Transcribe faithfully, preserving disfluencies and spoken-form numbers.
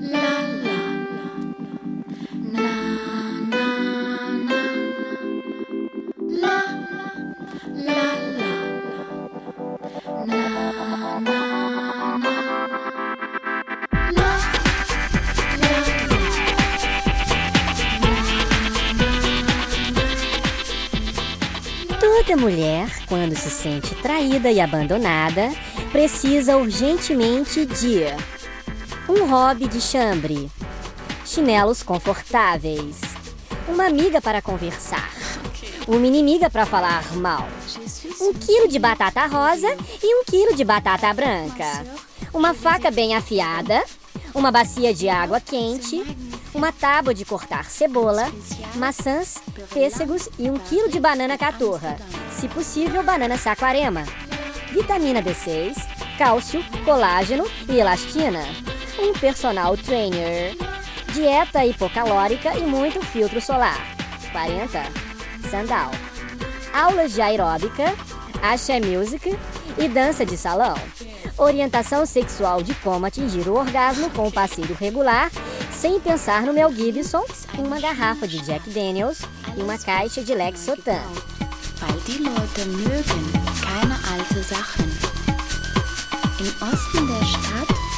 Toda mulher, quando se sente traída e abandonada, precisa urgentemente de um hobby de chambre, chinelos confortáveis, uma amiga para conversar, uma inimiga para falar mal, um quilo de batata rosa e um quilo de batata branca, uma faca bem afiada, uma bacia de água quente, uma tábua de cortar cebola, maçãs, pêssegos e um quilo de banana caturra, se possível banana saquarema, vitamina B seis, cálcio, colágeno e elastina, um personal trainer, dieta hipocalórica e muito filtro solar, quarenta, sandal, aulas de aeróbica, axé music e dança de salão, orientação sexual de como atingir o orgasmo com o passeio regular, sem pensar no Mel Gibson, uma garrafa de Jack Daniels e uma caixa de Lexotan. Weil die Leute mögen keine alte Sachen. Im Osten der Stadt